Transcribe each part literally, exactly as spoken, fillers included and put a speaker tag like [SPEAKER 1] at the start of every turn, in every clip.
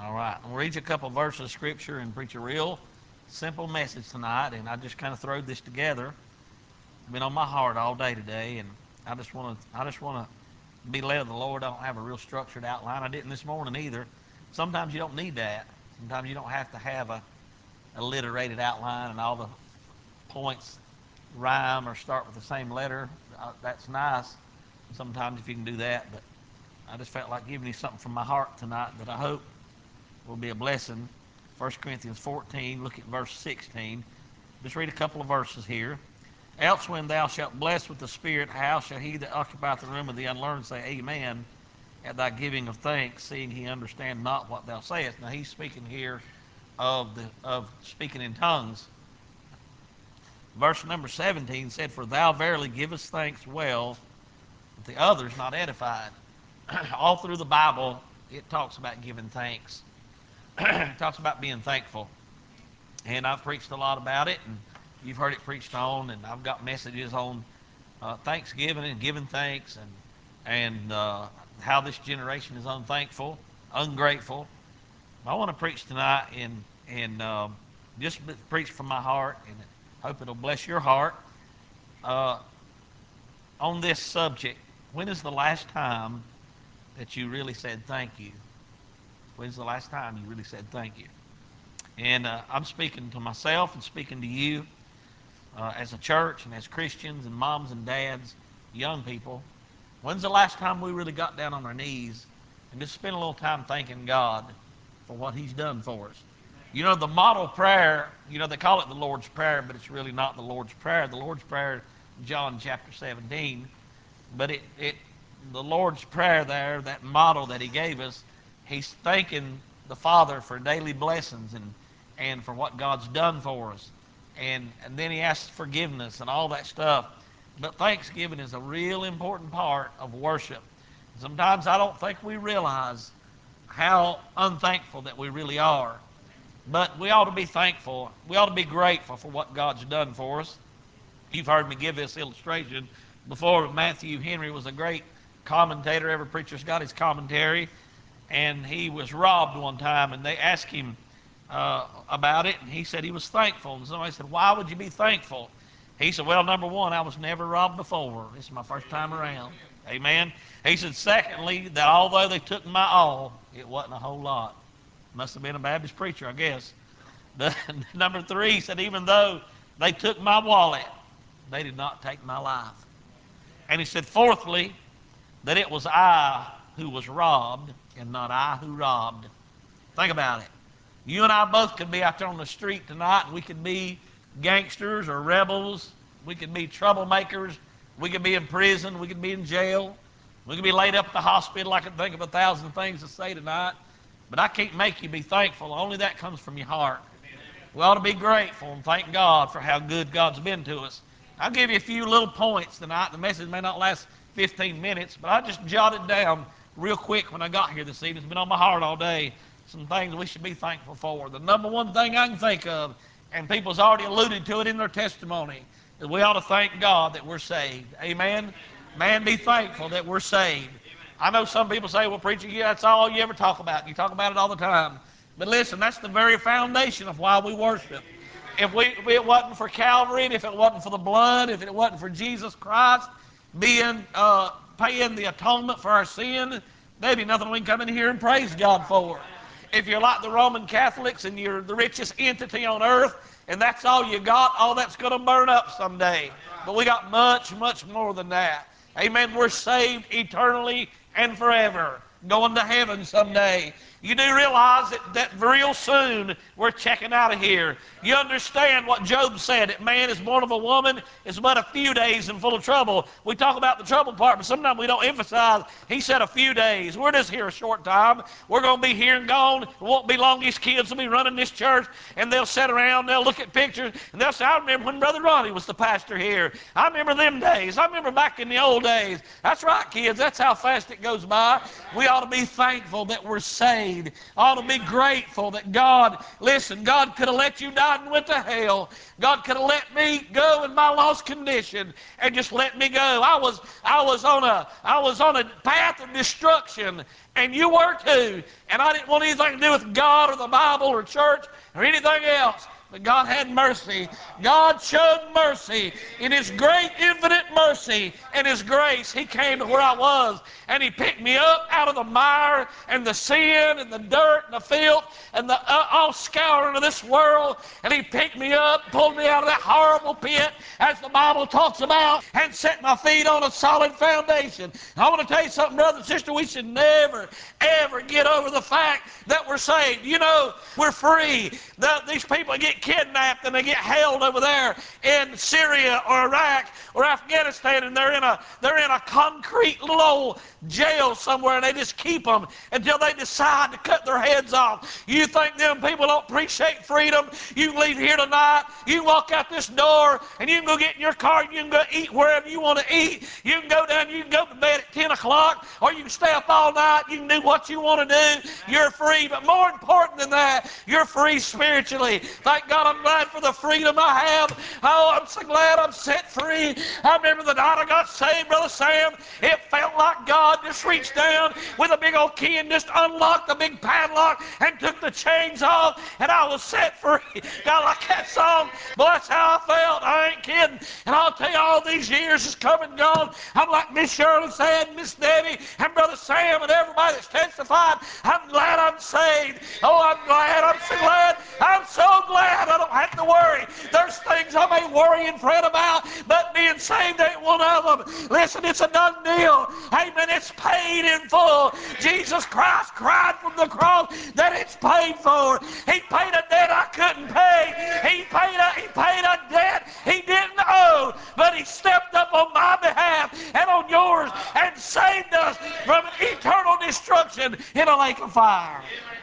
[SPEAKER 1] All right. I'm going to read you a couple of verses of Scripture and preach a real simple message tonight. And I just kind of threw this together. It's been on my heart all day today, and I just want to. I just want to be led of the Lord. I don't have a real structured outline. I didn't this morning either. Sometimes you don't need that. Sometimes you don't have to have a alliterated outline and all the points rhyme or start with the same letter. Uh, that's nice. Sometimes if you can do that, but I just felt like giving you something from my heart tonight that I hope will be a blessing. First Corinthians fourteen, look at verse sixteen. Just read a couple of verses here. Else when thou shalt bless with the Spirit, how shall he that occupieth the room of the unlearned say, Amen, at thy giving of thanks, seeing he understand not what thou sayest? Now he's speaking here of the of speaking in tongues. Verse number seventeen said, For thou verily givest thanks well, but the others not edified. All through the Bible, it talks about giving thanks. It talks about being thankful. And I've preached a lot about it, and you've heard it preached on, and I've got messages on uh, Thanksgiving and giving thanks, and and uh, how this generation is unthankful, ungrateful. I want to preach tonight and and uh, just preach from my heart, and hope it'll bless your heart uh, on this subject. When is the last time that you really said thank you? When's the last time you really said thank you? And uh, I'm speaking to myself and speaking to you uh, as a church and as Christians and moms and dads, young people. When's the last time we really got down on our knees and just spent a little time thanking God for what He's done for us? You know, the model prayer, you know, they call it the Lord's Prayer, but it's really not the Lord's Prayer. The Lord's Prayer, John chapter seventeen. But it, it the Lord's Prayer there, that model that He gave us, He's thanking the Father for daily blessings and, and for what God's done for us. And, and then He asks forgiveness and all that stuff. But thanksgiving is a real important part of worship. Sometimes I don't think we realize how unthankful that we really are. But we ought to be thankful. We ought to be grateful for what God's done for us. You've heard me give this illustration before. Matthew Henry was a great commentator. Every preacher's got his commentary. And he was robbed one time, and they asked him uh, about it, and he said he was thankful. And somebody said, why would you be thankful? He said, well, number one, I was never robbed before. This is my first time around. Amen. He said, secondly, that although they took my all, it wasn't a whole lot. Must have been a Baptist preacher, I guess. The, number three, he said, even though they took my wallet, they did not take my life. And he said, fourthly, that it was I who was robbed and not I who robbed. Think about it. You and I both could be out there on the street tonight, and we could be gangsters or rebels. We could be troublemakers. We could be in prison. We could be in jail. We could be laid up at the hospital. I could think of a thousand things to say tonight. But I can't make you be thankful. Only that comes from your heart. We ought to be grateful and thank God for how good God's been to us. I'll give you a few little points tonight. The message may not last fifteen minutes, but I just jotted down real quick when I got here this evening. It's been on my heart all day. Some things we should be thankful for. The number one thing I can think of, and people's already alluded to it in their testimony, is we ought to thank God that we're saved. Amen? Man, be thankful that we're saved. I know some people say, well, preacher, yeah, that's all you ever talk about. You talk about it all the time. But listen, that's the very foundation of why we worship. If, we, if it wasn't for Calvary, and if it wasn't for the blood, if it wasn't for Jesus Christ being uh, paying the atonement for our sin, there'd be nothing we can come in here and praise God for. If you're like the Roman Catholics and you're the richest entity on earth, and that's all you got, all that's going to burn up someday. But we got much, much more than that. Amen. We're saved eternally and forever, going to heaven someday. You do realize that, that real soon we're checking out of here. You understand what Job said, that man is born of a woman is but a few days and full of trouble. We talk about the trouble part, but sometimes we don't emphasize. He said a few days. We're just here a short time. We're going to be here and gone. It won't be long. These kids will be running this church, and they'll sit around, they'll look at pictures, and they'll say, I remember when Brother Ronnie was the pastor here. I remember them days. I remember back in the old days. That's right, kids. That's how fast it goes by. We We ought to be thankful that we're saved. Ought to be grateful that God, listen, God could have let you die and went to hell. God could have let me go in my lost condition and just let me go. I was, I was on a, I was on a path of destruction, and you were too. And I didn't want anything to do with God or the Bible or church or anything else. But God had mercy. God showed mercy. In His great infinite mercy and His grace, He came to where I was, and He picked me up out of the mire and the sin and the dirt and the filth and the uh, all scouring of this world, and He picked me up, pulled me out of that horrible pit, as the Bible talks about, and set my feet on a solid foundation. I want to tell you something, brother and sister, we should never, ever get over the fact that we're saved. You know, we're free. The, these people get kidnapped and they get held over there in Syria or Iraq or Afghanistan, and they're in a they're in a concrete little old jail somewhere, and they just keep them until they decide to cut their heads off. You think them people don't appreciate freedom? You can leave here tonight, you can walk out this door, and you can go get in your car, and you can go eat wherever you want to eat. You can go down, you can go to bed at ten o'clock, or you can stay up all night. You can do what you want to do. You're free. But more important than that, you're free spiritually. Thank God, I'm glad for the freedom I have. Oh, I'm so glad I'm set free. I remember the night I got saved, Brother Sam. It felt like God just reached down with a big old key and just unlocked the big padlock and took the chains off, and I was set free. God, like that song, boy, that's how I felt. I ain't kidding. And I'll tell you, all these years has come and gone. I'm like Miss Shirley said, Miss Debbie, and Brother Sam, and everybody that's testified. I'm glad I'm saved. Oh, I'm glad. I'm so glad. I'm so glad I don't have to worry. There's things I may worry and fret about, but being saved ain't one of them. Listen, it's a done deal. Amen. It's paid in full. Jesus Christ cried from the cross that it's paid for. He paid a debt I couldn't pay. He paid a, he paid a debt He didn't owe, but He stepped up on my behalf and on yours and saved us from eternal destruction in a lake of fire.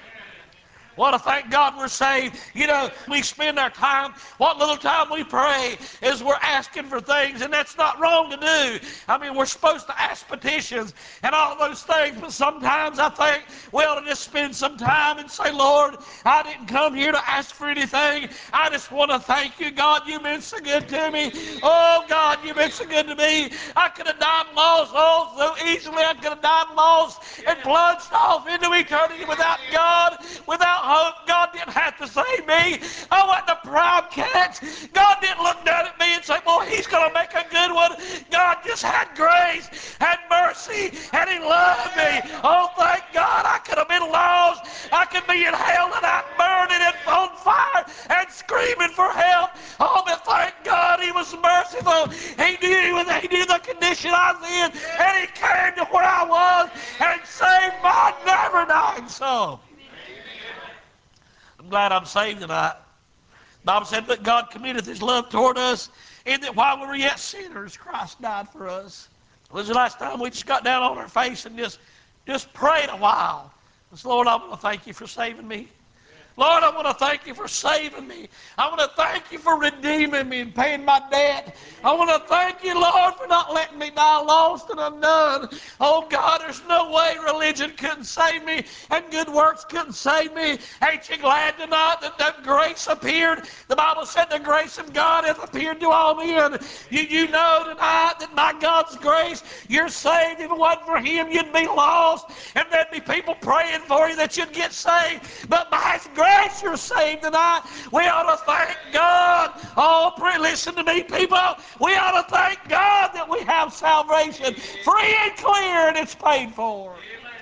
[SPEAKER 1] Want to thank God we're saved. You know, we spend our time, what little time we pray is we're asking for things, and that's not wrong to do. I mean, we're supposed to ask petitions and all those things, but sometimes I think we ought to just spend some time and say, Lord, I didn't come here to ask for anything. I just want to thank you, God. You've been so good to me. Oh, God, you've been so good to me. I could have died lost oh, so easily. I could have died lost and plunged off into eternity without God, without hope. God didn't have to save me. I wasn't a proud cat. God didn't look down at me and say, boy, he's going to make a good one. God just had grace, had mercy, and He loved me. Oh, thank God. I could have been lost. I could be in hell and I'm burning and on fire and screaming for help. Oh, but thank God He was merciful. He knew, he knew the condition I was in, and He came to where I was and saved my never dying soul. I'm glad I'm saved tonight. The Bible said, but God committeth His love toward us, in that while we were yet sinners, Christ died for us. When was the last time we just got down on our face and just, just prayed a while? And said, Lord, I want to thank you for saving me. Lord, I want to thank you for saving me. I want to thank you for redeeming me and paying my debt. I want to thank you, Lord, for not letting me die lost and undone. Oh, God, there's no way religion couldn't save me and good works couldn't save me. Ain't you glad tonight that that grace appeared? The Bible said the grace of God hath appeared to all men. You, you know tonight that by God's grace, you're saved. If it wasn't for Him, you'd be lost. And there'd be people praying for you that you'd get saved. But by His grace, grace you're saved tonight. We ought to thank God. Oh, pray, listen to me, people. We ought to thank God that we have salvation free and clear, and it's paid for. Amen.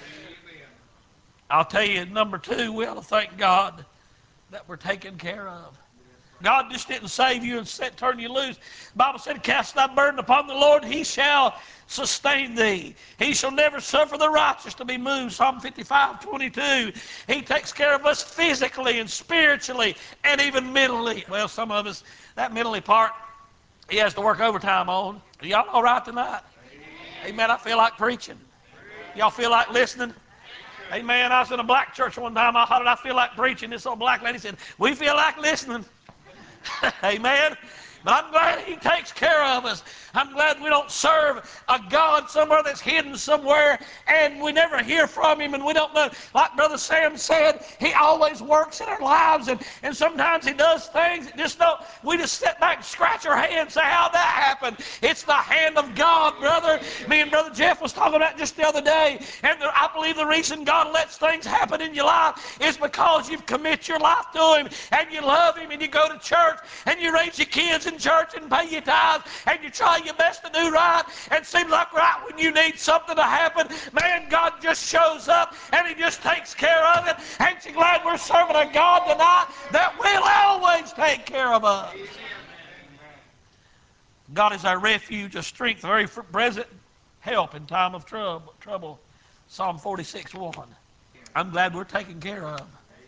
[SPEAKER 1] I'll tell you, number two, we ought to thank God that we're taken care of. God just didn't save you and set, turn you loose. The Bible said, cast thy burden upon the Lord, He shall sustain thee. He shall never suffer the righteous to be moved. Psalm fifty-five twenty-two. He takes care of us physically and spiritually and even mentally. Well, some of us, that mentally part, He has to work overtime on. Are y'all all right tonight? Amen. I feel like preaching. Y'all feel like listening? Amen. I was in a black church one time. I thought I feel like preaching. This old black lady said, we feel like listening. Amen. But I'm glad He takes care of us. I'm glad we don't serve a God somewhere that's hidden somewhere and we never hear from Him and we don't know. Like Brother Sam said, He always works in our lives, and, and sometimes He does things that just don't, we just sit back and scratch our head and say, how'd that happen? It's the hand of God, brother. Me and Brother Jeff was talking about just the other day, and I believe the reason God lets things happen in your life is because you've committed your life to Him and you love Him and you go to church and you raise your kids in church and pay your tithes and you try your best to do right, and it seems like right when you need something to happen, man, God just shows up and He just takes care of it. Ain't you glad we're serving a God tonight that will always take care of us? God is our refuge, a strength, a very present help in time of trouble. trouble. Psalm forty-six one. I'm glad we're taken care of.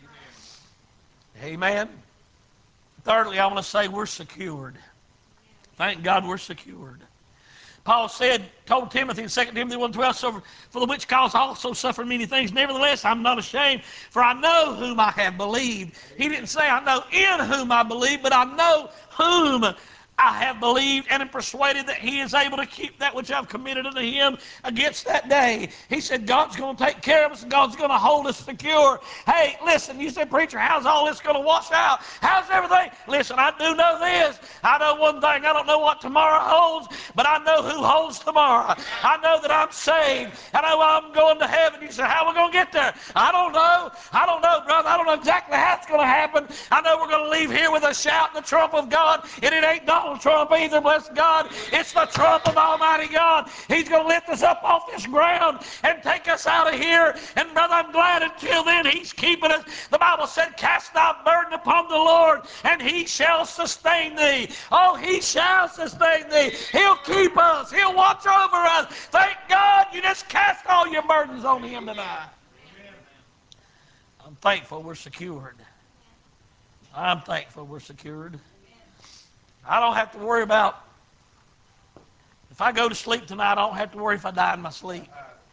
[SPEAKER 1] Amen. Thirdly, I want to say we're secured. Thank God we're secured. Paul said, told Timothy in Second Timothy one twelve, so for the which cause I also suffer many things. Nevertheless, I'm not ashamed, for I know whom I have believed. He didn't say I know in whom I believe, but I know whom I have believed and am persuaded that He is able to keep that which I've committed unto Him against that day. He said God's going to take care of us and God's going to hold us secure. Hey, listen, you said, preacher, how's all this going to wash out? How's everything? Listen, I do know this. I know one thing. I don't know what tomorrow holds, but I know who holds tomorrow. I know that I'm saved. I know I'm going to heaven. You said, how are we going to get there? I don't know. I don't know, brother. I don't know exactly how it's going to happen. I know we're going to leave here with a shout and the trump of God, and it ain't Donald Trump either, bless God. It's the trump of Almighty God. He's going to lift us up off this ground and take us out of here. And brother, I'm glad until then He's keeping us. The Bible said, cast thy burden upon the Lord, and He shall sustain thee. Oh, He shall sustain thee. He'll keep us. He'll watch over us. Thank God you just cast all your burdens on Him tonight. I'm thankful we're secured. I'm thankful we're secured. I don't have to worry about, if I go to sleep tonight, I don't have to worry if I die in my sleep.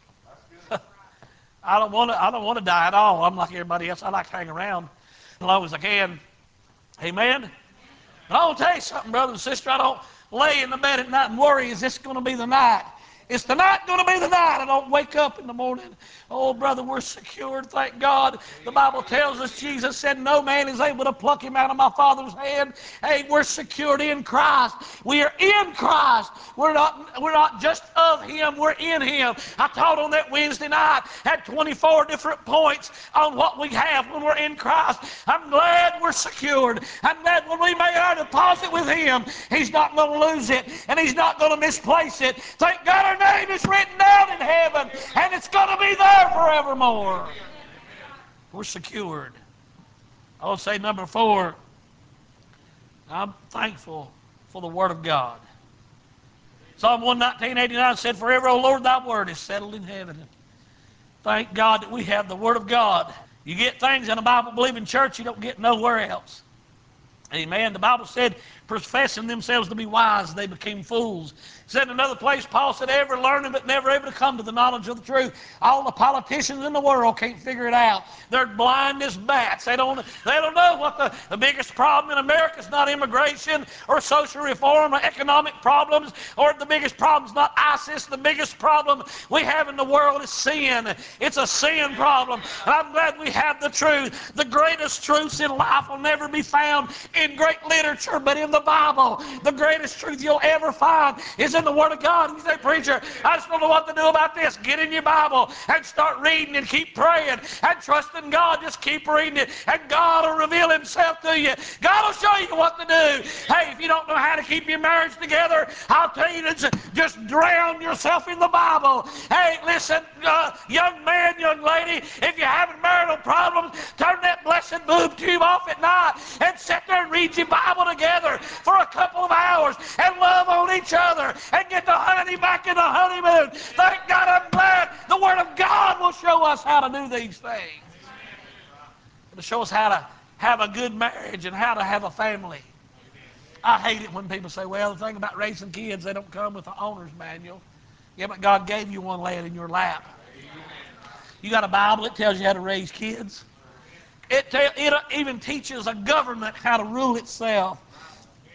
[SPEAKER 1] I don't want to I don't want to die at all. I'm like everybody else. I like to hang around as long as I can. Amen? But I want to tell you something, brother and sister. I don't lay in the bed at night and worry, is this going to be the night? Is tonight going to be the night? I don't wake up in the morning. Oh, brother, we're secured, thank God. The Bible tells us, Jesus said, no man is able to pluck Him out of my Father's hand. Hey, we're secured in Christ. We are in Christ. We're not, we're not just of Him, we're in Him. I taught on that Wednesday night, had twenty-four different points on what we have when we're in Christ. I'm glad we're secured. I'm glad when we make our deposit with Him, He's not going to lose it, and He's not going to misplace it. Thank God our name is written down in heaven, and it's going to be there forevermore. We're secured. I will say number four, I'm thankful for the Word of God. Psalm one nineteen eighty-nine said, forever, O Lord, thy word is settled in heaven. Thank God that we have the Word of God. You get things in a Bible-believing church you don't get nowhere else. Amen. The Bible said, professing themselves to be wise, they became fools. It said in another place, Paul said, ever learning but never able to come to the knowledge of the truth. All the politicians in the world can't figure it out. They're blind as bats. They don't, they don't know what the, the biggest problem in America is. Not immigration or social reform or economic problems, or the biggest problem is not ISIS. The biggest problem we have in the world is sin. It's a sin problem. And I'm glad we have the truth. The greatest truths in life will never be found in great literature, but in the Bible. The greatest truth you'll ever find is in the Word of God. You say, preacher, I just don't know what to do about this. Get in your Bible and start reading and keep praying and trusting God. Just keep reading it, and God will reveal Himself to you. God will show you what to do. Hey, if you don't know how to keep your marriage together, I'll tell you to just drown yourself in the Bible. Hey, listen, uh, young man, young lady, if you're having marital problems, turn that blessed boob tube off at night and sit there and read your Bible together for a couple of hours and love on each other and get the honey back in the honeymoon. Thank God, I'm glad the Word of God will show us how to do these things. It'll show us how to have a good marriage and how to have a family. I hate it when people say, well, the thing about raising kids, they don't come with the owner's manual. Yeah, but God gave you one laying in your lap. You got a Bible that tells you how to raise kids. It, te- it even teaches a government how to rule itself.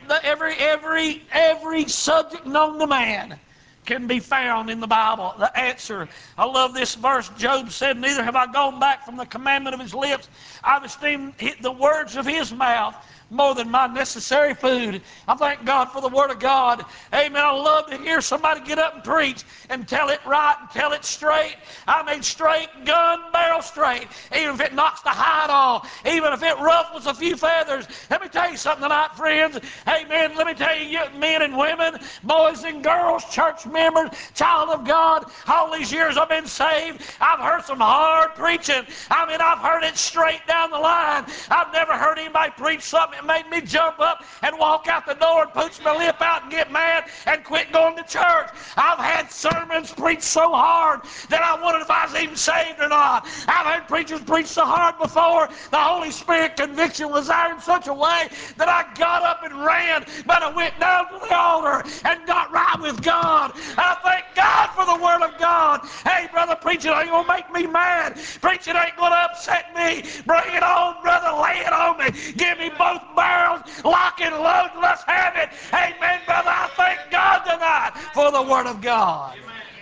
[SPEAKER 1] the, every, every, every subject known to man can be found in the Bible. The answer. I love this verse. Job said, neither have I gone back from the commandment of his lips. I've esteemed the words of his mouth more than my necessary food. I thank God for the Word of God. Amen. I love to hear somebody get up and preach and tell it right and tell it straight. I mean straight, gun barrel straight. Even if it knocks the hide off, even if it ruffles a few feathers. Let me tell you something tonight, friends. Amen. Let me tell you, men and women, boys and girls, church members, child of God, all these years I've been saved, I've heard some hard preaching. I mean, I've heard it straight down the line. I've never heard anybody preach something that made me jump up and walk out the door and pooch my lip out and get mad and quit going to church. I've had sermons preached so hard that I wondered if I was even saved or not. I've heard preachers preach so hard before, the Holy Spirit conviction was there in such a way that I got up and ran, but I went down to the altar and got right with God. I thank God for the Word of God. Hey, brother, preaching ain't going to make me mad. Preaching ain't going to upset me. Bring it on, brother. Lay it on me. Give me both barrels. Lock and load. Let's have it. Amen, brother. I thank God tonight for the Word of God.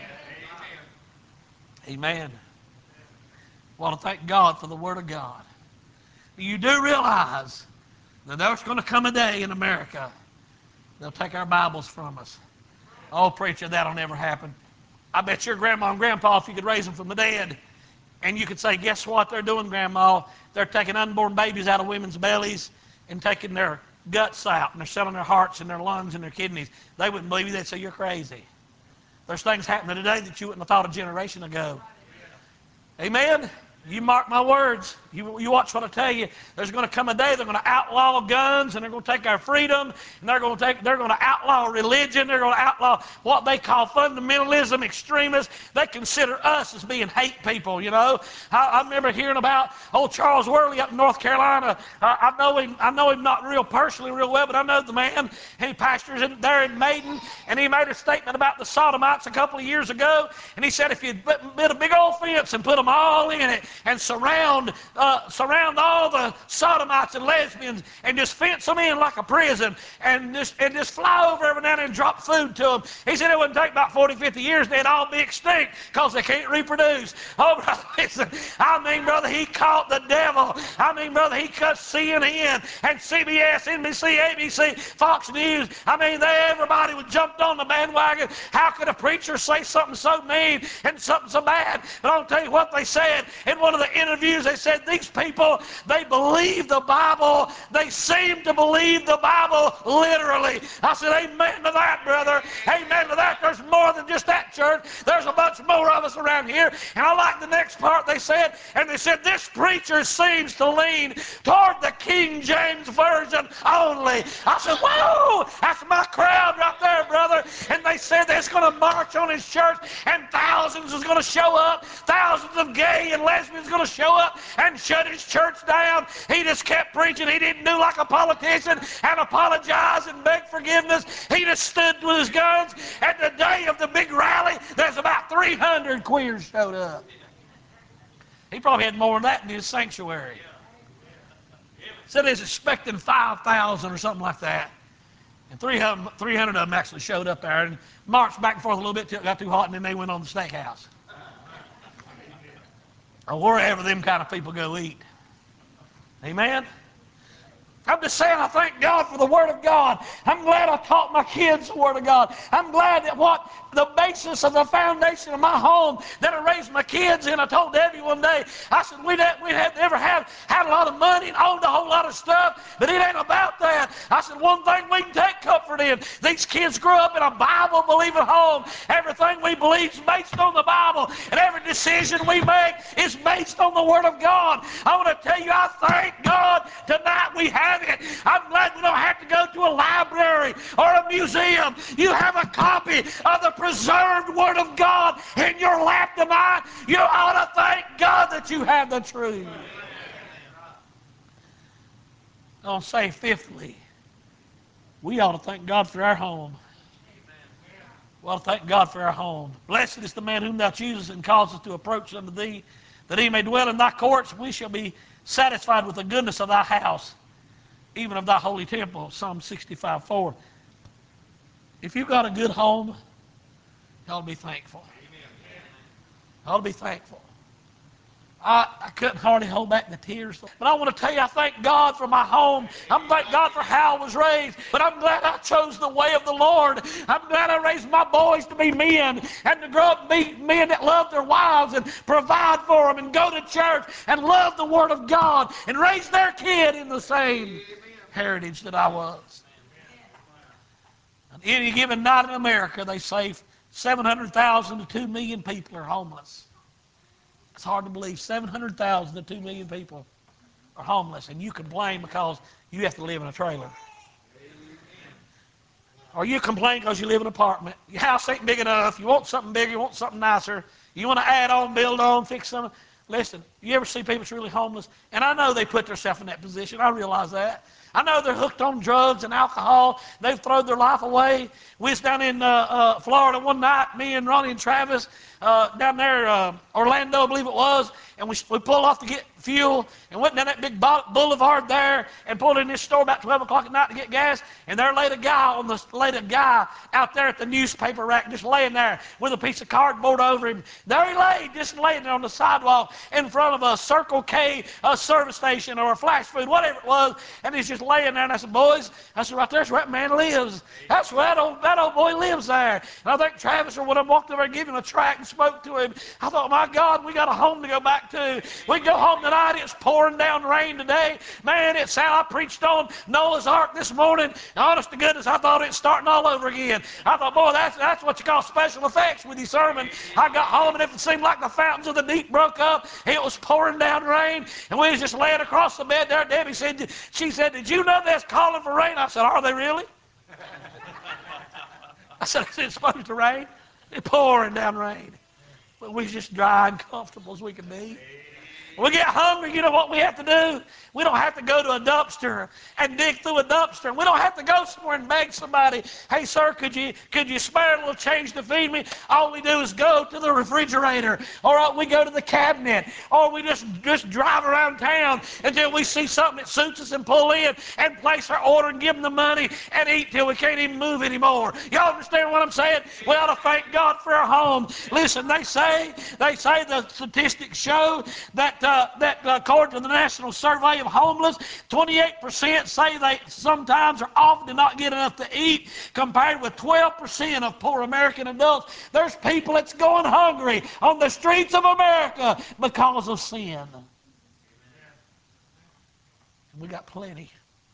[SPEAKER 1] Amen. I want to thank God for the Word of God. You do realize that there's going to come a day in America they'll take our Bibles from us. Oh, preacher, that'll never happen. I bet your grandma and grandpa, if you could raise them from the dead, and you could say, guess what they're doing, Grandma? They're taking unborn babies out of women's bellies and taking their guts out, and they're selling their hearts and their lungs and their kidneys. They wouldn't believe you. They'd say, you're crazy. There's things happening today that you wouldn't have thought a generation ago. Amen? You mark my words. You, you watch what I tell you. There's going to come a day they're going to outlaw guns, and they're going to take our freedom, and they're going to take they're going to outlaw religion. They're going to outlaw what they call fundamentalism, extremists. They consider us as being hate people. You know, I, I remember hearing about old Charles Worley up in North Carolina. Uh, I know him. I know him not real personally, real well, but I know the man. He pastors in, there in Maiden, and he made a statement about the Sodomites a couple of years ago, and he said if you build a big old fence and put them all in it, and surround uh, surround all the sodomites and lesbians and just fence them in like a prison and just, and just fly over every now and then and drop food to them. He said it wouldn't take about forty, fifty years, they'd all be extinct because they can't reproduce. Oh, brother, listen, I mean, brother, he caught the devil. I mean, brother, he cut C N N and C B S, N B C, A B C, Fox News. I mean, they, everybody was jumped on the bandwagon. How could a preacher say something so mean and something so bad? But I'll tell you what they said in one of the interviews. They said these people, they believe the Bible. They seem to believe the Bible literally. I said, amen to that, brother. Amen to that. There's more than just that, church. There's a bunch more of us around here. And I like the next part they said. And they said, this preacher seems to lean toward the King James Version only. I said, whoa, that's my crowd right there, brother. And they said that's going to march on his church, and thousands is going to show up. Thousands of gay and lesbians going to show up and shut his church down. He just kept preaching. He didn't do like a politician and apologize and beg forgiveness. He just stood with his guns. At the day of the big rally, there's about three hundred queers showed up. He probably had more than that in his sanctuary. Said he's expecting five thousand or something like that. And three hundred, three hundred of them actually showed up there and marched back and forth a little bit till it got too hot, and then they went on the steakhouse. Or wherever them kind of people go eat. Amen? I'm just saying I thank God for the Word of God. I'm glad I taught my kids the Word of God. I'm glad that what the basis of the foundation of my home that I raised my kids in. I told Debbie one day, I said, we had never had, had a lot of money and owned a whole lot of stuff, but it ain't about that. I said, one thing we can take comfort in, these kids grew up in a Bible-believing home. Everything we believe is based on the Bible, and every decision we make is based on the Word of God. I want to tell you, I thank God tonight we have it. I'm glad we don't have to go to a library or a museum. You have a copy of the preserved Word of God in your lap tonight. You ought to thank God that you have the truth. I'll say fifthly, we ought to thank God for our home. We ought to thank God for our home. Blessed is the man whom thou choosest and causest to approach unto thee, that he may dwell in thy courts. We shall be satisfied with the goodness of thy house. even of thy holy temple, Psalm sixty-five four. If you've got a good home, you ought to be thankful. You ought to be thankful. I, I couldn't hardly hold back the tears. But I want to tell you, I thank God for my home. I'm thank God for how I was raised. But I'm glad I chose the way of the Lord. I'm glad I raised my boys to be men and to grow up to be men that love their wives and provide for them and go to church and love the Word of God and raise their kid in the same heritage that I was. On any given night in America, they say seven hundred thousand to two million people are homeless. It's hard to believe. seven hundred thousand to two million people are homeless, and you complain because you have to live in a trailer. Or you complain because you live in an apartment. Your house ain't big enough. You want something bigger. You want something nicer. You want to add on, build on, fix something. Listen, you ever see people that's really homeless? And I know they put themselves in that position. I realize that. I know they're hooked on drugs and alcohol. They've thrown their life away. We was down in uh, uh, Florida one night, me and Ronnie and Travis, uh, down there, uh, Orlando, I believe it was, and we, we pulled off to get fuel and went down that big boulevard there and pulled in this store about twelve o'clock at night to get gas, and there laid a guy on the laid a guy out there at the newspaper rack, just laying there with a piece of cardboard over him. There he lay, just laying there on the sidewalk in front of a Circle K a service station or a flash food, whatever it was, and he's just laying there. And I said, boys, I said, right there's where that man lives. That's where that old, that old boy lives there. And I think Travis or when I walked over and gave him a tract and spoke to him, I thought, my God, we got a home to go back to. We can go home tonight. It's pouring down rain today. Man, it's how I preached on Noah's Ark this morning. Honest to goodness, I thought it's starting all over again. I thought, boy, that's, that's what you call special effects with your sermon. I got home and it seemed like the fountains of the deep broke up. It was pouring down rain, and we was just laying across the bed there. Debbie said, she said, did you know that's calling for rain? I said, are they really? I said, it's supposed to rain. It's pouring down rain. But we was just dry and comfortable as we could be. When we get hungry, you know what we have to do? We don't have to go to a dumpster and dig through a dumpster. We don't have to go somewhere and beg somebody, hey, sir, could you could you spare a little change to feed me? All we do is go to the refrigerator, or we go to the cabinet, or we just, just drive around town until we see something that suits us and pull in and place our order and give them the money and eat till we can't even move anymore. Y'all understand what I'm saying? We ought to thank God for our home. Listen, they say, they say the statistics show that, uh, that uh, according to the National Survey of Homeless, twenty-eight percent say they sometimes are often not get enough to eat, compared with twelve percent of poor American adults. There's people that's going hungry on the streets of America because of sin. We got plenty.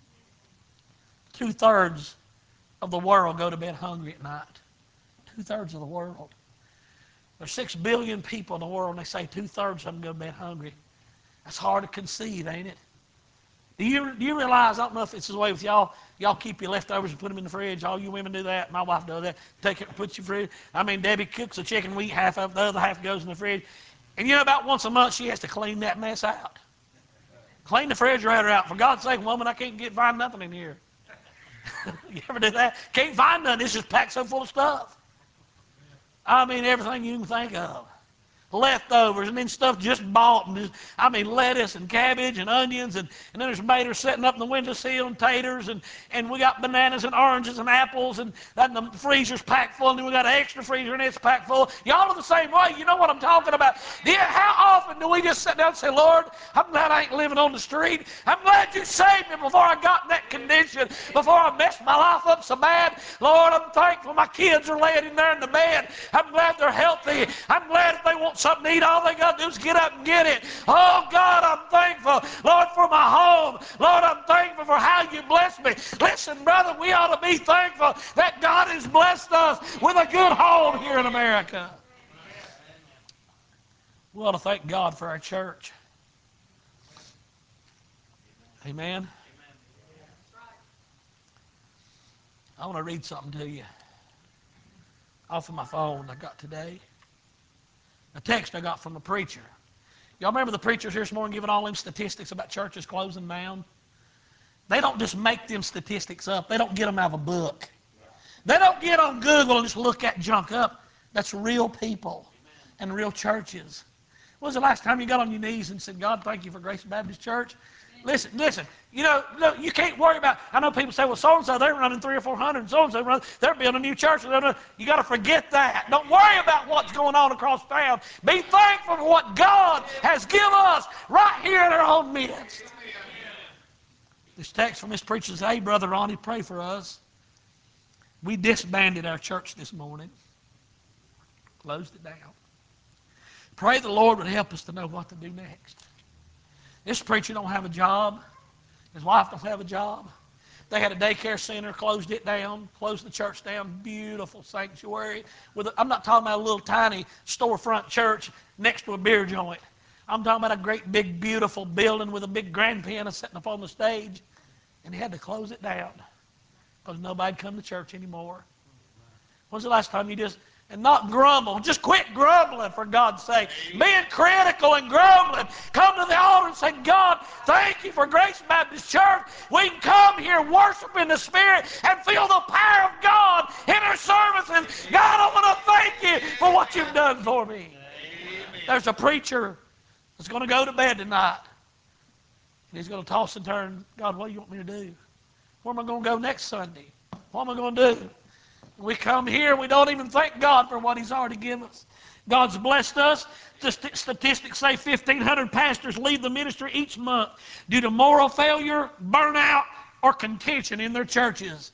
[SPEAKER 1] Two-thirds of the world go to bed hungry at night. Two-thirds of the world. There's six billion people in the world, and they say two-thirds of them go to bed hungry. That's hard to conceive, ain't it? Do you, do you realize, I don't know if it's the way with y'all, y'all keep your leftovers and put them in the fridge. All you women do that. My wife does that. Take it and put your fridge. I mean, Debbie cooks a chicken, we eat half of it, the other half goes in the fridge. And you know, about once a month, she has to clean that mess out. Clean the refrigerator out. For God's sake, woman, I can't get find nothing in here. You ever do that? Can't find nothing. It's just packed so full of stuff. I mean, everything you can think of. Leftovers, and then stuff just bought, and just, I mean, lettuce and cabbage and onions, and, and then there's tomatoes sitting up in the windowsill and taters, and, and we got bananas and oranges and apples, and, and the freezer's packed full, and then we got an extra freezer and it's packed full. Y'all are the same way. You know what I'm talking about. Yeah, how often do we just sit down and say, Lord, I'm glad I ain't living on the street. I'm glad you saved me before I got in that condition, before I messed my life up so bad. Lord, I'm thankful my kids are laying in there in the bed. I'm glad they're healthy. I'm glad if they want something to eat, all they got to do is get up and get it. Oh, God, I'm thankful, Lord, for my home. Lord, I'm thankful for how you blessed me. Listen, brother, we ought to be thankful that God has blessed us with a good home here in America. We ought to thank God for our church. Amen. I want to read something to you off of my phone I got today. A text I got from a preacher. Y'all remember the preachers here this morning giving all them statistics about churches closing down? They don't just make them statistics up. They don't get them out of a book. They don't get on Google and just look at junk up. That's real people and real churches. When was the last time you got on your knees and said, God, thank you for Grace Baptist Church? Listen, listen. You know, no, you can't worry about, I know people say, well, so-and-so, they're running three or four hundred, and so-and-so, run, they're building a new church. You got to forget that. Don't worry about what's going on across town. Be thankful for what God has given us right here in our own midst. This text from this preacher says, hey, Brother Ronnie, pray for us. We disbanded our church this morning. Closed it down. Pray the Lord would help us to know what to do next. This preacher don't have a job. His wife don't have a job. They had a daycare center, closed it down, closed the church down. Beautiful sanctuary. With a, I'm not talking about a little tiny storefront church next to a beer joint. I'm talking about a great big beautiful building with a big grand piano sitting up on the stage. And he had to close it down because nobody come to church anymore. When's the last time you just... And not grumble. Just quit grumbling, for God's sake. Being critical and grumbling. Come to the altar and say, God, thank you for Grace Baptist Church. We can come here, worship in the Spirit, and feel the power of God in our services. God, I want to thank you for what you've done for me. There's a preacher that's going to go to bed tonight. And he's going to toss and turn. God, what do you want me to do? Where am I going to go next Sunday? What am I going to do? We come here, we don't even thank God for what He's already given us. God's blessed us. The st- statistics say fifteen hundred pastors leave the ministry each month due to moral failure, burnout, or contention in their churches.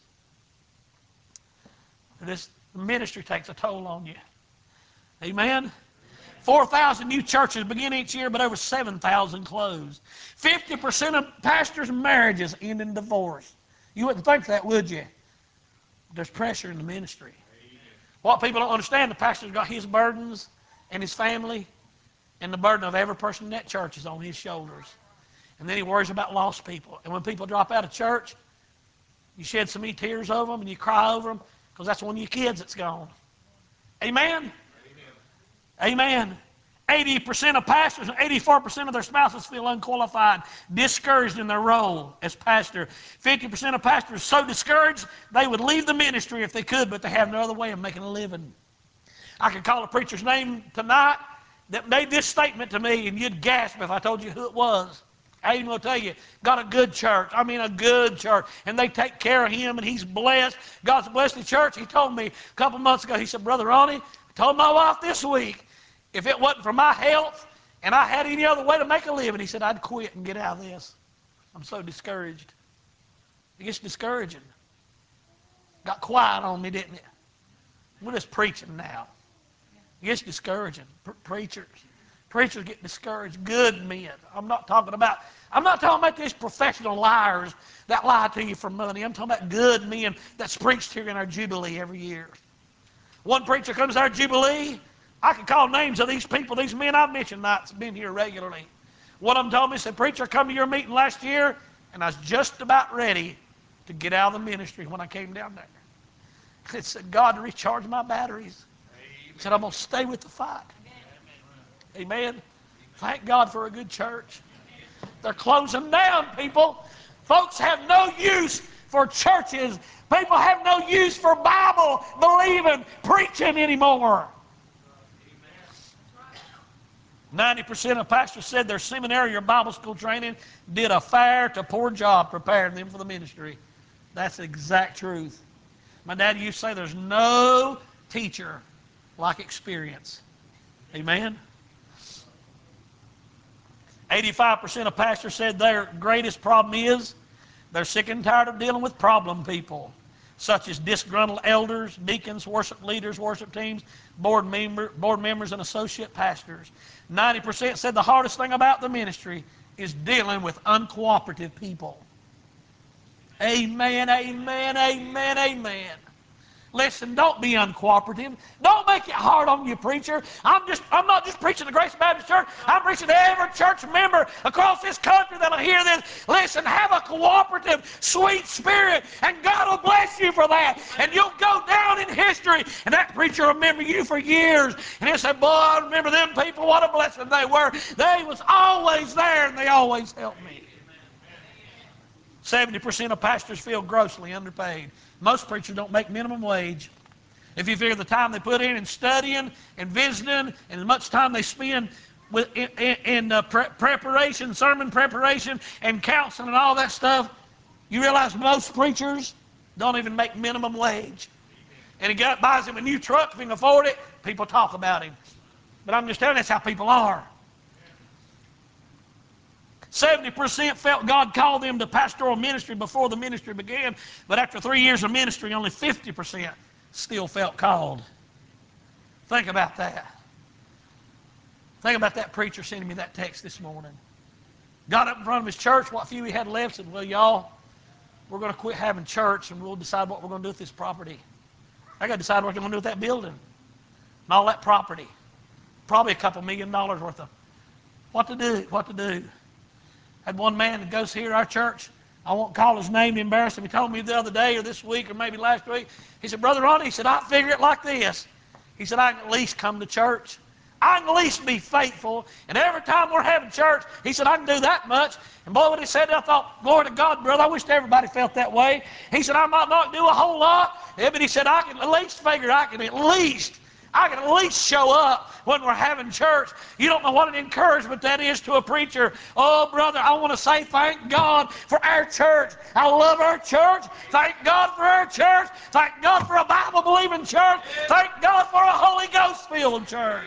[SPEAKER 1] This ministry takes a toll on you. Amen? four thousand new churches begin each year, but over seven thousand close. fifty percent of pastors' marriages end in divorce. You wouldn't think that, would you? There's pressure in the ministry. What people don't understand, the pastor's got his burdens and his family, and the burden of every person in that church is on his shoulders. And then he worries about lost people. And when people drop out of church, you shed so many tears over them and you cry over them because that's one of your kids that's gone. Amen? Amen. Amen. eighty percent of pastors and eighty-four percent of their spouses feel unqualified, discouraged in their role as pastor. fifty percent of pastors so discouraged they would leave the ministry if they could, but they have no other way of making a living. I could call a preacher's name tonight that made this statement to me, and you'd gasp if I told you who it was. I even will tell you, got a good church. I mean a good church. And they take care of him, and he's blessed. God's blessed the church. He told me a couple months ago, he said, Brother Ronnie, I told my wife this week, if it wasn't for my health and I had any other way to make a living, he said, I'd quit and get out of this. I'm so discouraged. It gets discouraging. Got quiet on me, didn't it? We're just preaching now. It gets discouraging. Pre- preachers. Preachers get discouraged. Good men. I'm not talking about, I'm not talking about these professional liars that lie to you for money. I'm talking about good men that's preached here in our Jubilee every year. One preacher comes to our Jubilee. I can call names of these people, these men I've mentioned tonight that's been here regularly. One of them told me, said, Preacher, I come to your meeting last year, and I was just about ready to get out of the ministry when I came down there. It said, God recharged my batteries. He said, I'm going to stay with the fight. Amen. Amen. Thank God for a good church. They're closing down, people. Folks have no use for churches. People have no use for Bible believing, preaching anymore. ninety percent of pastors said their seminary or Bible school training did a fair to poor job preparing them for the ministry. That's the exact truth. My dad used to say there's no teacher like experience. Amen? eighty-five percent of pastors said their greatest problem is they're sick and tired of dealing with problem people, such as disgruntled elders, deacons, worship leaders, worship teams, board, member, board members, and associate pastors. ninety percent said the hardest thing about the ministry is dealing with uncooperative people. Amen, amen, amen, amen. Listen, don't be uncooperative. Don't make it hard on you, preacher. I'm just I'm not just preaching to Grace Baptist Church. I'm preaching to every church member across this country that'll hear this. Listen, have a cooperative, sweet spirit, and God will bless you for that. And you'll go down in history, and that preacher will remember you for years. And he'll say, boy, I remember them people. What a blessing they were. They was always there, and they always helped me. seventy percent of pastors feel grossly underpaid. Most preachers don't make minimum wage. If you figure the time they put in in studying and visiting and as much time they spend with in, in, in uh, pre preparation, sermon preparation, and counseling and all that stuff, you realize most preachers don't even make minimum wage. And he got, buys him a new truck if he can afford it, people talk about him. But I'm just telling you, that's how people are. seventy percent felt God called them to pastoral ministry before the ministry began, but after three years of ministry, only fifty percent still felt called. Think about that. Think about that preacher sending me that text this morning. Got up in front of his church, what few he had left, said, well, y'all, we're going to quit having church and we'll decide what we're going to do with this property. I got to decide what I'm going to do with that building and all that property. Probably a couple million dollars worth of what to do, what to do. Had one man that goes here to our church. I won't call his name to embarrass him. He told me the other day or this week or maybe last week. He said, Brother Ronnie, he said, I figure it like this. He said, I can at least come to church. I can at least be faithful. And every time we're having church, he said, I can do that much. And boy, when he said that, I thought, glory to God, brother, I wish everybody felt that way. He said, I might not do a whole lot. Yeah, but he said, I can at least figure I can at least, I can at least show up when we're having church. You don't know what an encouragement that is to a preacher. Oh, brother, I want to say thank God for our church. I love our church. Thank God for our church. Thank God for a Bible-believing church. Thank God for a Holy Ghost-filled church.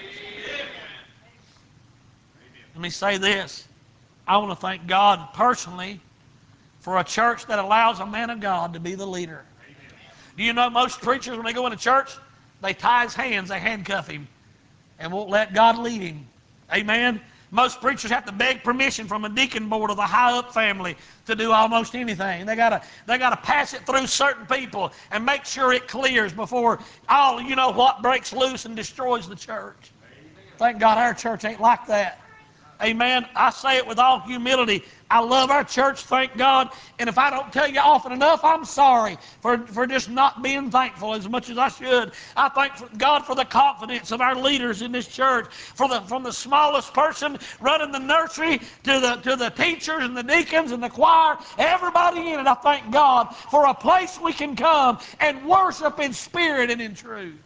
[SPEAKER 1] Let me say this. I want to thank God personally for a church that allows a man of God to be the leader. Do you know most preachers, when they go into church, they tie his hands, they handcuff him, and won't let God lead him. Amen? Most preachers have to beg permission from a deacon board of the high-up family to do almost anything. They gotta, they gotta pass it through certain people and make sure it clears before all, you know what, breaks loose and destroys the church. Thank God our church ain't like that. Amen. I say it with all humility. I love our church, thank God. And if I don't tell you often enough, I'm sorry for, for just not being thankful as much as I should. I thank God for the confidence of our leaders in this church. For the, from the smallest person running the nursery to the, to the teachers and the deacons and the choir, everybody in it, I thank God for a place we can come and worship in spirit and in truth.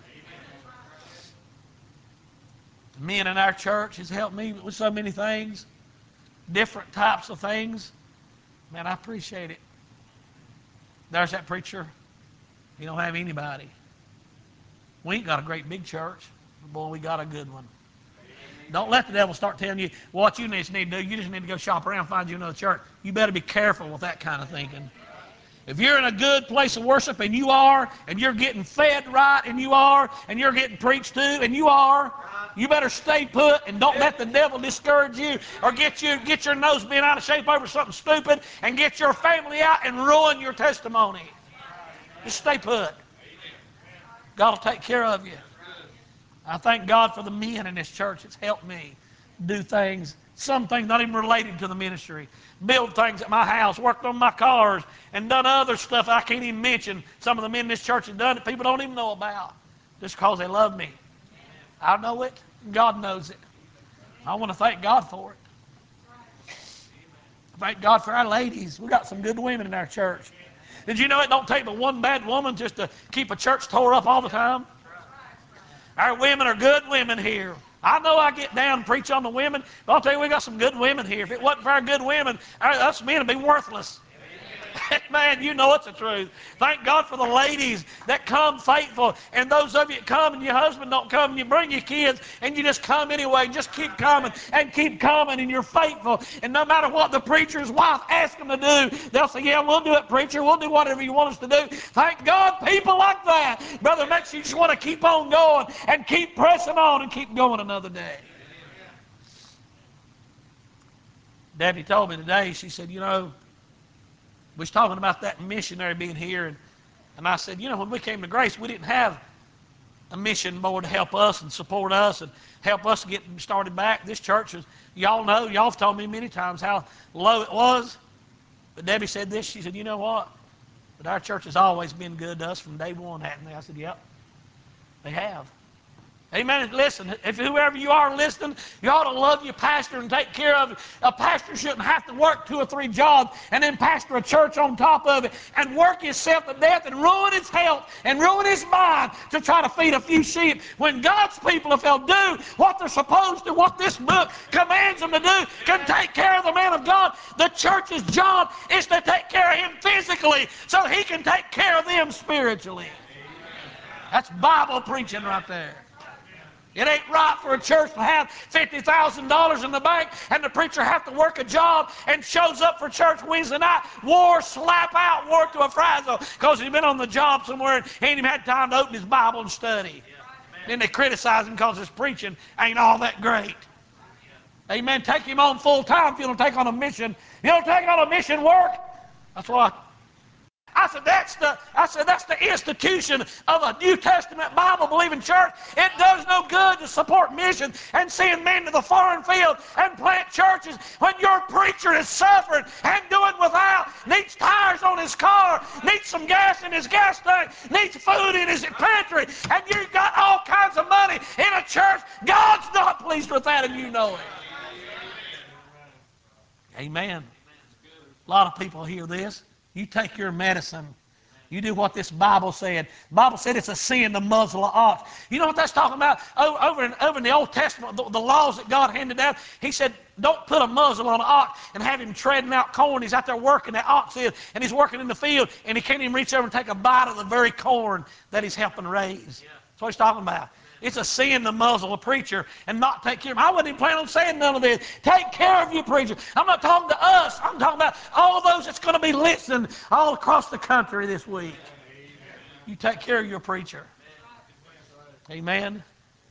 [SPEAKER 1] Men in our church has helped me with so many things, different types of things. Man, I appreciate it. There's that preacher. He don't have anybody. We ain't got a great big church, but boy, we got a good one. Don't let the devil start telling you what you just need to do. You just need to go shop around and find you another church. You better be careful with that kind of thinking. If you're in a good place of worship, and you are, and you're getting fed right, and you are, and you're getting preached to, and you are, you better stay put and don't let the devil discourage you or get you get your nose bent out of shape over something stupid and get your family out and ruin your testimony. Just stay put. God will take care of you. I thank God for the men in this church. It's helped me do things, some things not even related to the ministry. Build things at my house, worked on my cars, and done other stuff I can't even mention. Some of the men in this church have done it people don't even know about just because they love me. I know it. God knows it. I want to thank God for it. Thank God for our ladies. We got some good women in our church. Did you know it don't take but one bad woman just to keep a church tore up all the time? Our women are good women here. I know I get down and preach on the women, but I'll tell you, we got some good women here. If it wasn't for our good women, our, us men would be worthless. Man, you know it's the truth. Thank God for the ladies that come faithful, and those of you that come and your husband don't come, and you bring your kids, and you just come anyway, and just keep coming and keep coming, and you're faithful. And no matter what the preacher's wife asks them to do, they'll say, yeah, we'll do it, preacher. We'll do whatever you want us to do. Thank God, people like that. Brother, makes you just want to keep on going and keep pressing on and keep going another day. Debbie told me today, she said, you know, we was talking about that missionary being here, and, and I said, you know, when we came to Grace, we didn't have a mission board to help us and support us and help us get started back. This church is, y'all know, y'all have told me many times how low it was. But Debbie said this, she said, you know what? But our church has always been good to us from day one, hasn't they? I said, yep, they have. Amen. Listen, if whoever you are listening, you ought to love your pastor and take care of it. A pastor shouldn't have to work two or three jobs and then pastor a church on top of it and work himself to death and ruin his health and ruin his mind to try to feed a few sheep. When God's people, if they'll do what they're supposed to, what this book commands them to do, can take care of the man of God, the church's job is to take care of him physically so he can take care of them spiritually. That's Bible preaching right there. It ain't right for a church to have fifty thousand dollars in the bank and the preacher have to work a job and shows up for church Wednesday night, wore, slap out, wore to a frazzle because he's been on the job somewhere and ain't even had time to open his Bible and study. Then they criticize him because his preaching ain't all that great. Amen. Take him on full time if you don't take on a mission. You don't take on a mission work. That's what I said, that's the, I said, that's the institution of a New Testament Bible-believing church. It does no good to support missions and send men to the foreign field and plant churches when your preacher is suffering and doing without, needs tires on his car, needs some gas in his gas tank, needs food in his pantry, and you've got all kinds of money in a church. God's not pleased with that, and you know it. Amen. A lot of people hear this. You take your medicine. You do what this Bible said. The Bible said it's a sin to muzzle an ox. You know what that's talking about? Over in, over in the Old Testament, the, the laws that God handed down, he said, don't put a muzzle on an ox and have him treading out corn. He's out there working, that ox is, and he's working in the field, and he can't even reach over and take a bite of the very corn that he's helping raise. That's what he's talking about. It's a sin to muzzle a preacher and not take care of him. I wasn't even planning on saying none of this. Take care of your preacher. I'm not talking to us. I'm talking about all those that's going to be listening all across the country this week. You take care of your preacher. Amen.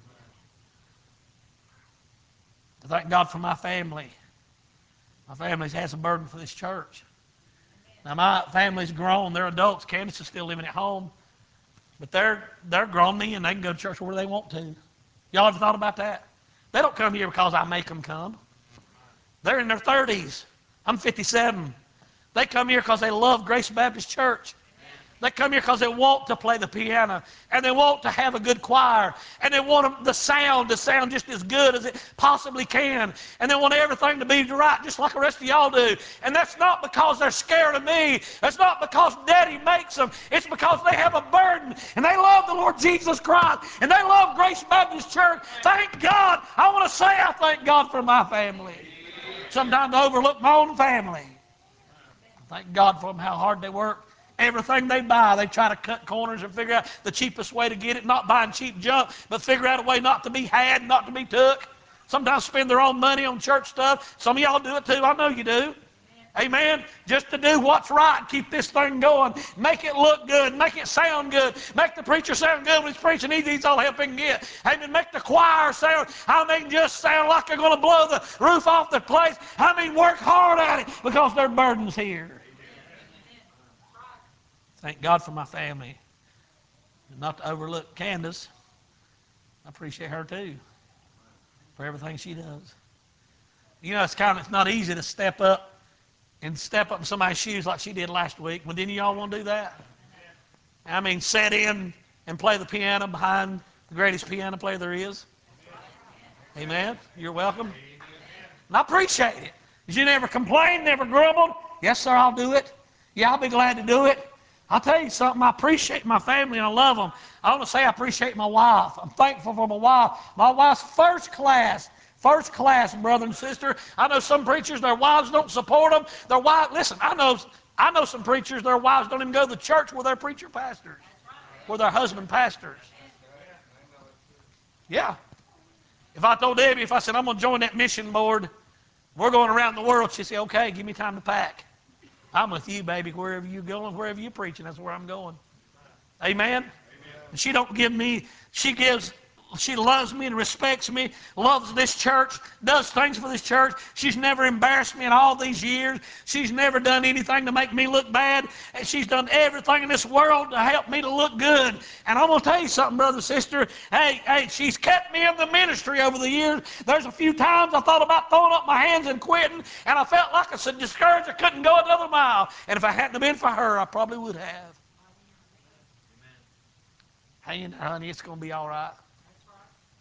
[SPEAKER 1] I thank God for my family. My family has a burden for this church. Now, my family's grown. They're adults. Candace is still living at home. But they're, they're grown men, and they can go to church where they want to. Y'all ever thought about that? They don't come here because I make them come. They're in their thirties. I'm fifty-seven. They come here because they love Grace Baptist Church. They come here because they want to play the piano, and they want to have a good choir, and they want the sound to sound just as good as it possibly can, and they want everything to be right just like the rest of y'all do. And that's not because they're scared of me. That's not because Daddy makes them. It's because they have a burden, and they love the Lord Jesus Christ, and they love Grace Baptist Church. Thank God. I want to say I thank God for my family. Sometimes I overlook my own family. Thank God for them, how hard they work. Everything they buy, they try to cut corners and figure out the cheapest way to get it, not buying cheap junk, but figure out a way not to be had, not to be took. Sometimes spend their own money on church stuff. Some of y'all do it too. I know you do. Amen. Just to do what's right, keep this thing going, make it look good, make it sound good, make the preacher sound good when he's preaching. He needs all the help he can get. Amen. Make the choir sound, I mean, just sound like they're going to blow the roof off the place. I mean, work hard at it because their burden's here. Thank God for my family. And not to overlook Candace. I appreciate her too for everything she does. You know, it's kind of it's not easy to step up and step up in somebody's shoes like she did last week. Well, didn't y'all want to do that? I mean, sit in and play the piano behind the greatest piano player there is. Amen. You're welcome. And I appreciate it. You never complained, never grumbled. Yes, sir, I'll do it. Yeah, I'll be glad to do it. I'll tell you something, I appreciate my family and I love them. I want to say I appreciate my wife. I'm thankful for my wife. My wife's first class, first class, brother and sister. I know some preachers, their wives don't support them. Their wives, listen, I know, I know some preachers, their wives don't even go to the church where their preacher pastors, where their husband pastors. Yeah. If I told Debbie, if I said, I'm going to join that mission board, we're going around the world, she'd say, okay, give me time to pack. I'm with you, baby. Wherever you're going, wherever you're preaching, that's where I'm going. Amen? Amen. And she don't give me, she gives, she loves me and respects me, loves this church, does things for this church. She's never embarrassed me in all these years. She's never done anything to make me look bad. And she's done everything in this world to help me to look good. And I'm going to tell you something, brother and sister. Hey, hey, she's kept me in the ministry over the years. There's a few times I thought about throwing up my hands and quitting, and I felt like I was discouraged. I couldn't go another mile. And if I hadn't been for her, I probably would have. Hey, honey, it's going to be all right.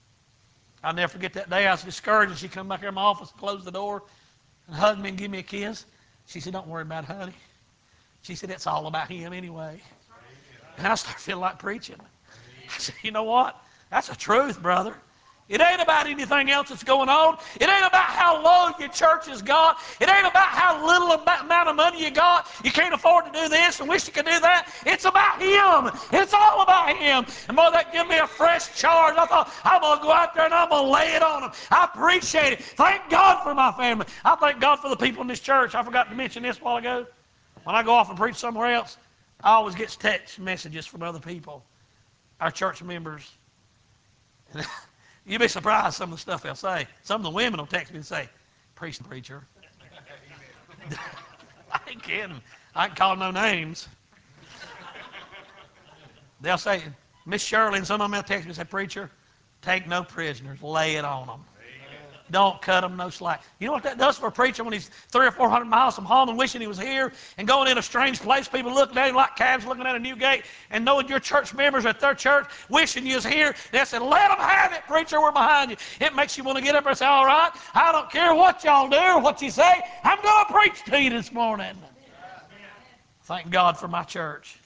[SPEAKER 1] I'll never forget that day. I was discouraged, and she come back here in my office, closed the door, and hugged me and gave me a kiss. She said, "Don't worry about it, honey." She said, "It's all about him anyway." And I started feeling like preaching. I said, "You know what? That's the truth, brother. It ain't about anything else that's going on. It ain't about how low your church has got. It ain't about how little amount of money you got. You can't afford to do this and wish you could do that. It's about him. It's all about him." And boy, that gave me a fresh charge. I thought, I'm going to go out there and I'm going to lay it on him. I appreciate it. Thank God for my family. I thank God for the people in this church. I forgot to mention this a while ago. When I go off and preach somewhere else, I always get text messages from other people, our church members. You'd be surprised some of the stuff they'll say. Some of the women will text me and say, "Preach, preacher." I ain't kidding. I ain't calling no names. They'll say, "Miss Shirley," and some of them will text me and say, "Preacher, take no prisoners. Lay it on them. Don't cut them no slack." You know what that does for a preacher when he's three or four hundred miles from home and wishing he was here and going in a strange place, people looking at him like calves looking at a new gate, and knowing your church members at their church wishing you was here. They said, "Let them have it, preacher. We're behind you." It makes you want to get up and say, "All right, I don't care what y'all do or what you say. I'm going to preach to you this morning." Thank God for my church.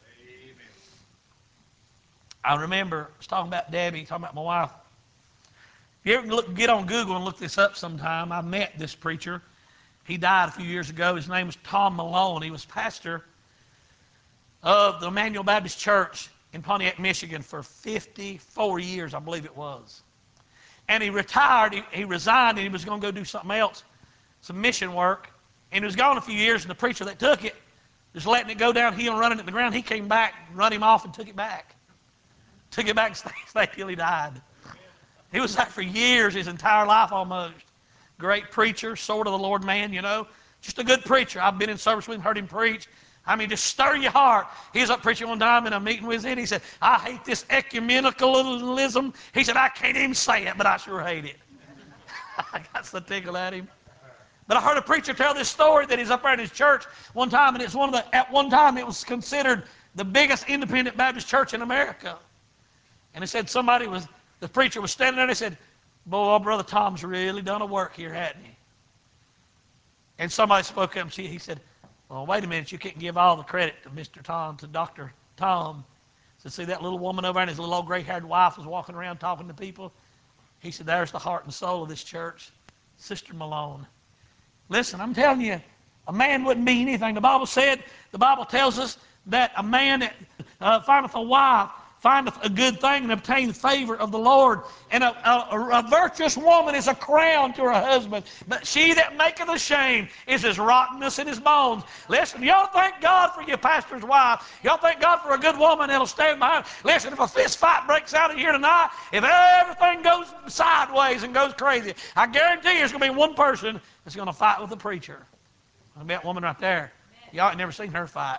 [SPEAKER 1] I remember I was talking about Debbie, talking about my wife. You ever look, get on Google and look this up sometime? I met this preacher. He died a few years ago. His name was Tom Malone. He was pastor of the Emmanuel Baptist Church in Pontiac, Michigan for fifty-four years, I believe it was. And he retired. He, he resigned, and he was going to go do something else, some mission work. And he was gone a few years, and the preacher that took it, just letting it go downhill and running it to the ground, he came back, run him off, and took it back. Took it back and stayed, stayed till he died. He was that for years, his entire life almost. Great preacher, sort of the Lord man, you know. Just a good preacher. I've been in service with him, heard him preach. I mean, just stir your heart. He was up preaching one time in a meeting with him. He said, "I hate this ecumenicalism." He said, "I can't even say it, but I sure hate it." I got so tickled at him. But I heard a preacher tell this story that he's up there in his church one time, and it's one of the, at one time it was considered the biggest independent Baptist church in America. And he said somebody was, the preacher was standing there and he said, "Boy, Brother Tom's really done a work here, hasn't he?" And somebody spoke up and he said, "Well, wait a minute, you can't give all the credit to Mister Tom, to Doctor Tom." He said, "See that little woman over there and his little old gray-haired wife was walking around talking to people?" He said, "There's the heart and soul of this church, Sister Malone." Listen, I'm telling you, a man wouldn't be anything. The Bible said, the Bible tells us that a man that uh, findeth a wife findeth a good thing and obtaineth favor of the Lord. And a, a, a virtuous woman is a crown to her husband. But she that maketh ashamed is his rottenness in his bones. Listen, y'all thank God for your pastor's wife. Y'all thank God for a good woman that'll stand behind. Listen, if a fist fight breaks out in here tonight, if everything goes sideways and goes crazy, I guarantee you there's going to be one person that's going to fight with the preacher. There'll be that woman right there. Y'all ain't never seen her fight.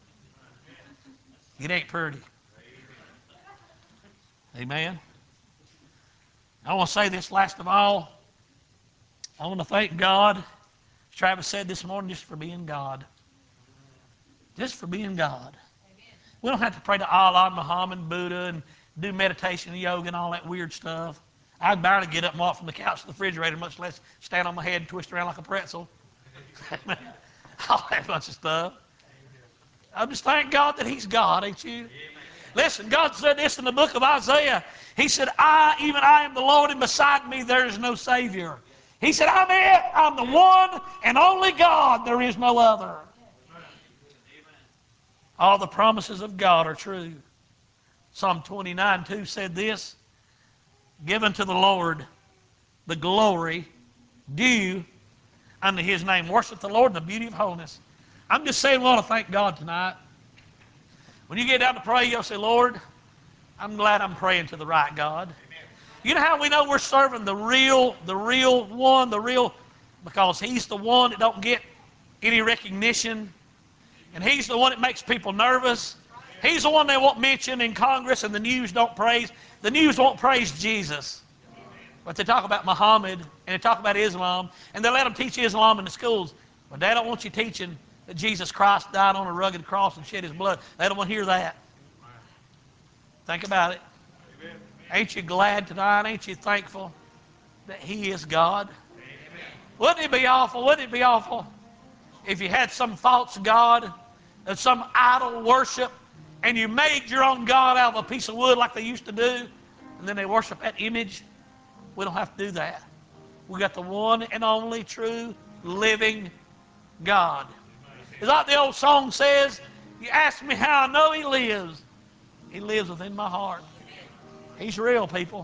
[SPEAKER 1] It ain't pretty. Amen. I want to say this last of all. I want to thank God, as Travis said this morning, just for being God. Just for being God. Amen. We don't have to pray to Allah, Muhammad, Buddha, and do meditation and yoga and all that weird stuff. I'd barely get up and walk from the couch to the refrigerator, much less stand on my head and twist around like a pretzel. All that bunch of stuff. I just thank God that He's God, ain't you? Amen. Listen, God said this in the book of Isaiah. He said, I, even I am the Lord, and beside me there is no Savior. He said, I'm it. I'm the one and only God. There is no other. Amen. All the promises of God are true. Psalm twenty-nine two said this, given to the Lord the glory due unto His name. Worship the Lord in the beauty of holiness. I'm just saying we ought to thank God tonight. When you get down to pray, you'll say, Lord, I'm glad I'm praying to the right God. Amen. You know how we know we're serving the real, the real one, the real, because He's the one that don't get any recognition. And He's the one that makes people nervous. He's the one they won't mention in Congress and the news don't praise. The news won't praise Jesus. But they talk about Muhammad and they talk about Islam and they let them teach Islam in the schools. But they don't want you teaching that Jesus Christ died on a rugged cross and shed His blood. They don't want to hear that. Think about it. Amen. Ain't you glad tonight? Ain't you thankful that He is God? Wouldn't it be awful? Wouldn't it be awful if you had some false god and some idol worship and you made your own God out of a piece of wood like they used to do, and then they worship that image? We don't have to do that. We got the one and only true living God. It's like the old song says, you ask me how I know He lives. He lives within my heart. He's real, people.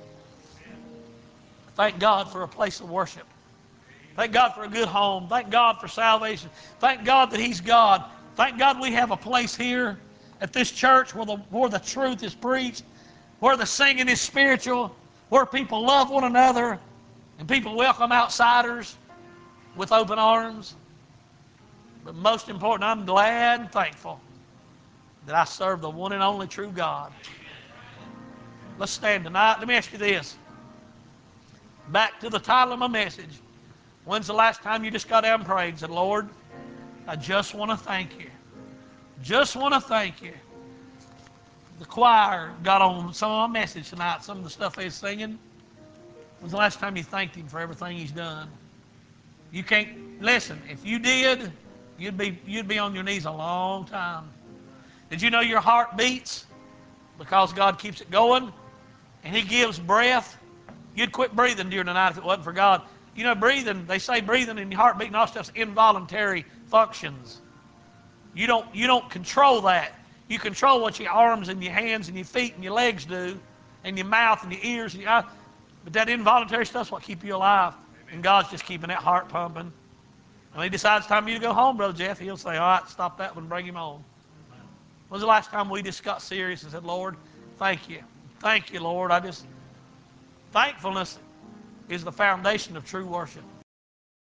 [SPEAKER 1] Thank God for a place of worship. Thank God for a good home. Thank God for salvation. Thank God that He's God. Thank God we have a place here at this church where the, where the truth is preached, where the singing is spiritual, where people love one another, and people welcome outsiders with open arms. But most important, I'm glad and thankful that I serve the one and only true God. Let's stand tonight. Let me ask you this. Back to the title of my message. When's the last time you just got down and prayed and said, Lord, I just want to thank you. Just want to thank you. The choir got on some of my message tonight, some of the stuff they was singing. When's the last time you thanked Him for everything He's done? You can't, listen, if you did, you'd be, you'd be on your knees a long time. Did you know your heart beats because God keeps it going and He gives breath? You'd quit breathing during the night if it wasn't for God. You know, breathing, they say breathing and your heart beating, all stuff's involuntary functions. You don't, you don't control that. You control what your arms and your hands and your feet and your legs do, and your mouth and your ears and your eyes. But that involuntary stuff's what keeps you alive. And God's just keeping that heart pumping. When He decides it's time for you to go home, Brother Jeff, He'll say, all right, stop that one and bring him home. When was the last time we just got serious and said, Lord, thank you. Thank you, Lord. I just, thankfulness is the foundation of true worship.